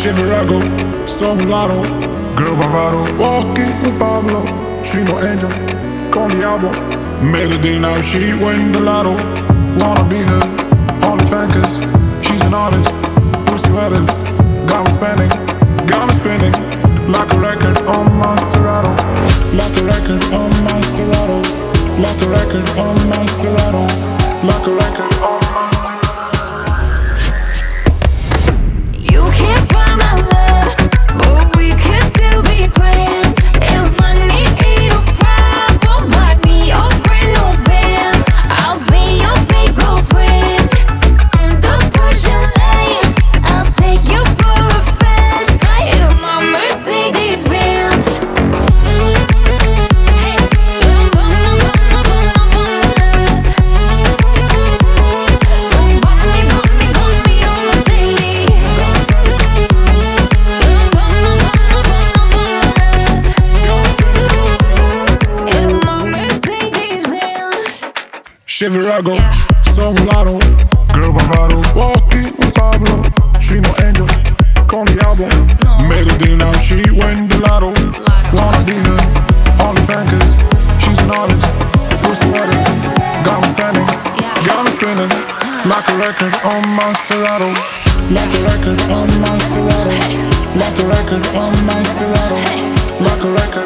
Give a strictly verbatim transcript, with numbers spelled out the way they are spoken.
Chevirago, so mulatto, girl bravado, walking with Pablo. She no angel, con diablo. Melody now she win the lotto. Wanna be her only fan cause she's an artist. Pussy wetters, got me spinning, got me spinning like a record on my Serato, like a record on my Serato, like a record on my Serato, like a record on my Serato. You can't buy my love, but we could still be friends. If money ain't a problem, buy me a brand new Benz. I'll be your fake girlfriend in the Persian lane. I'll take you for a fast ride in my Mercedes Benz. Chevirago, so mulatto, girl bravado, walking with Pablo. She no angel, con diablo. Melody now she win the lotto. Wanna be her only fan cause she's an artist. Pussy wetters, got me spinning, got me spinning like a record on my Serato, like a record on my Serato, like a record on my Serato, like a record.